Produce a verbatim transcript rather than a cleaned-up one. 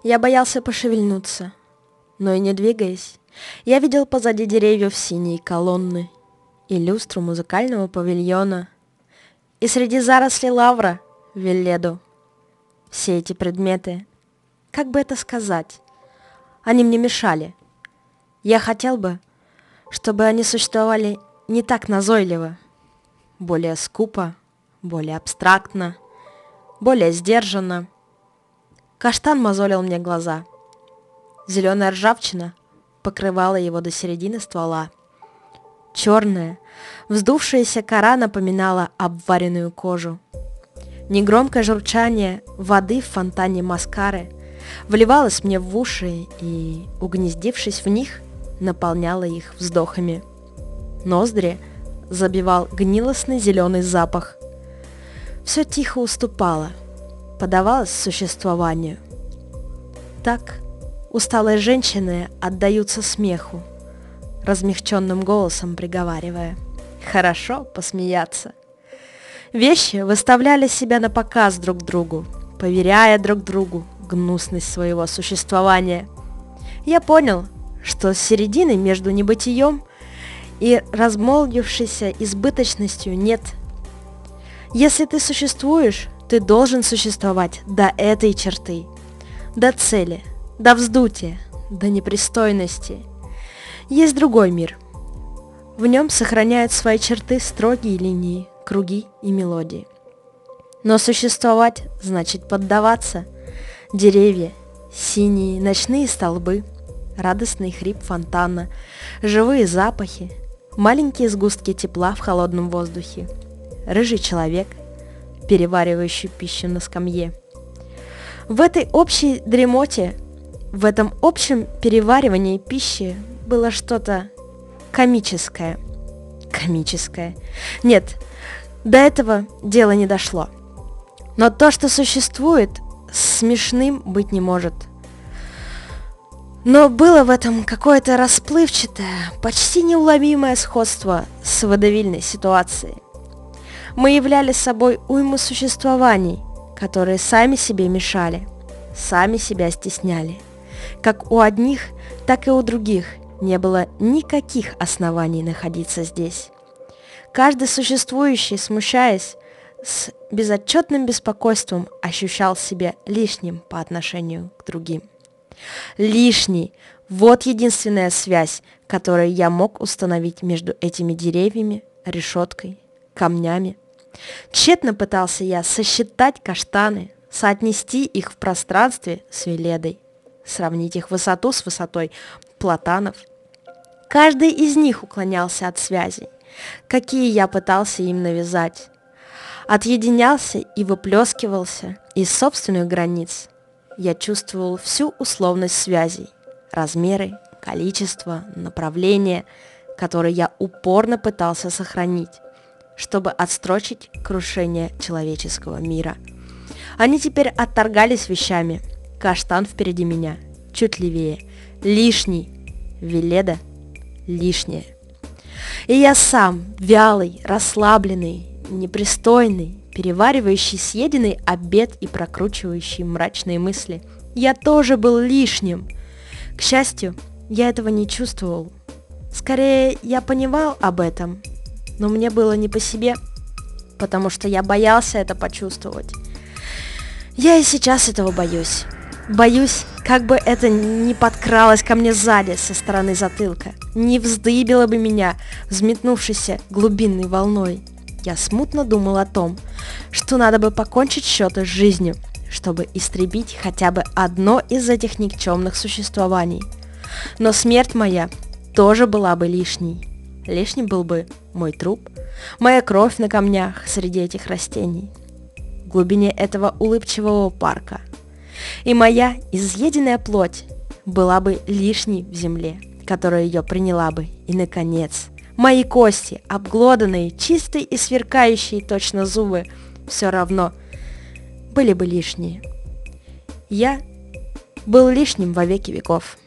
Я боялся пошевельнуться, но и не двигаясь, я видел позади деревьев синие колонны и люстру музыкального павильона, и среди зарослей лавра Велледу. Все эти предметы, как бы это сказать, они мне мешали. Я хотел бы, чтобы они существовали не так назойливо, более скупо, более абстрактно, более сдержанно. Каштан мозолил мне глаза. Зеленая ржавчина покрывала его до середины ствола. Черная, вздувшаяся кора напоминала обваренную кожу. Негромкое журчание воды в фонтане маскары вливалось мне в уши и, угнездившись в них, наполняло их вздохами. Ноздри забивал гнилостный зеленый запах. Все тихо уступало, подавалось существованию. Так усталые женщины отдаются смеху, размягченным голосом приговаривая: «Хорошо посмеяться». Вещи выставляли себя на показ друг другу, поверяя друг другу гнусность своего существования. Я понял, что середины между небытием и размолвившейся избыточностью нет. Если ты существуешь, ты должен существовать до этой черты, до цели, до вздутия, до непристойности. Есть другой мир. В нем сохраняют свои черты строгие линии, круги и мелодии. Но существовать значит поддаваться. Деревья, синие ночные столбы, радостный хрип фонтана, живые запахи, маленькие сгустки тепла в холодном воздухе, рыжий человек, переваривающий пищу на скамье. В этой общей дремоте, в этом общем переваривании пищи было что-то комическое. Комическое. Нет, до этого дело не дошло. Но то, что существует, смешным быть не может. Но было в этом какое-то расплывчатое, почти неуловимое сходство с водевильной ситуацией. Мы являли собой уйму существований, которые сами себе мешали, сами себя стесняли. Как у одних, так и у других не было никаких оснований находиться здесь. Каждый существующий, смущаясь, с безотчетным беспокойством ощущал себя лишним по отношению к другим. Лишний – вот единственная связь, которую я мог установить между этими деревьями, решеткой, камнями. Тщетно пытался я сосчитать каштаны, соотнести их в пространстве с Веледой, сравнить их высоту с высотой платанов. Каждый из них уклонялся от связей, какие я пытался им навязать. Отъединялся и выплескивался из собственных границ. Я чувствовал всю условность связей, размеры, количество, направление, которые я упорно пытался сохранить, чтобы отстрочить крушение человеческого мира. Они теперь отторгались вещами. Каштан впереди меня, чуть левее, лишний, Веледа лишнее. И я сам, вялый, расслабленный, непристойный, переваривающий съеденный обед и прокручивающий мрачные мысли. Я тоже был лишним. К счастью, я этого не чувствовал. Скорее, я понимал об этом, но мне было не по себе, потому что я боялся это почувствовать. Я и сейчас этого боюсь. Боюсь, как бы это не подкралось ко мне сзади, со стороны затылка, не вздыбило бы меня, взметнувшейся глубинной волной. Я смутно думал о том, что надо бы покончить счеты с жизнью, чтобы истребить хотя бы одно из этих никчемных существований. Но смерть моя тоже была бы лишней. Лишним был бы мой труп, моя кровь на камнях среди этих растений, в глубине этого улыбчивого парка. И моя изъеденная плоть была бы лишней в земле, которая ее приняла бы. И, наконец, мои кости, обглоданные, чистые и сверкающие точно зубы, все равно были бы лишние. Я был лишним во веки веков.